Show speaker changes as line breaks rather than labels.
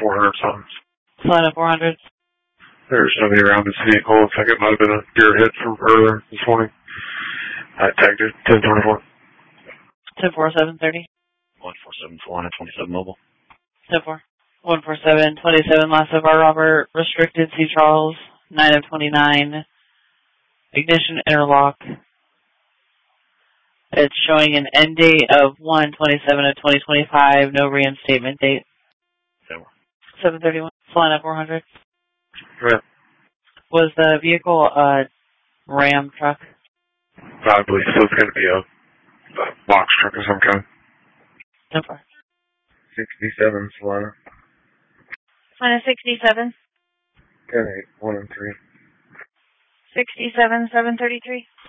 400 something.
Solana 400.
There's nobody around this vehicle. Looks like it might have been a deer hit from earlier this morning. I tagged it 1024.
10-4, 730.
147 Solana 27 mobile.
10-4. 147, 27, last of our Robert, restricted C. Charles, 9 of 29, ignition interlock. It's showing an end date of 1/27 of 2025, no reinstatement date. 731, Solana 400.
Yeah.
Was the vehicle a Ram truck?
I believe so. It's going to be a box truck of some kind.
10-4.
67 Solana.
Solana 67.
10-8, 1 and 3.
67, 733.